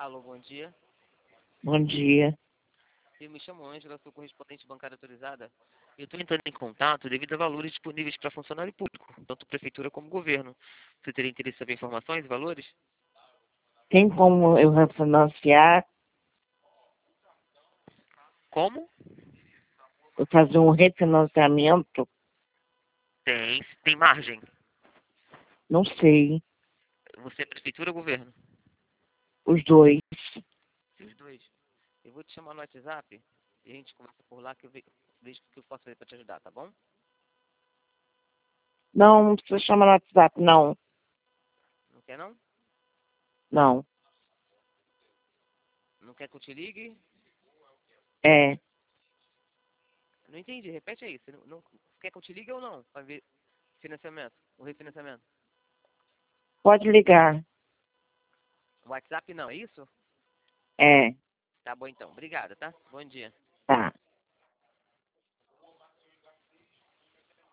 Alô, bom dia. Bom dia. Eu me chamo Ângela, sou correspondente bancária autorizada. Eu estou entrando em contato devido a valores disponíveis para funcionário público, tanto prefeitura como governo. Você teria interesse em saber informações e valores? Tem como eu refinanciar, Como? eu fazer um refinanciamento? Tem margem. Não sei. Você é prefeitura ou governo? Os dois. Os dois. Eu vou te chamar no WhatsApp e a gente conversa por lá que vejo o que eu posso fazer para te ajudar, tá bom? Não precisa chamar no WhatsApp, não. Não quer não? Não. Não quer que eu te ligue? É. Não entendi, repete aí. Você não quer que eu te ligue ou não? Para ver financiamento, o refinanciamento. Pode ligar. WhatsApp não, é isso? É. Tá bom então. Obrigado, tá? Bom dia.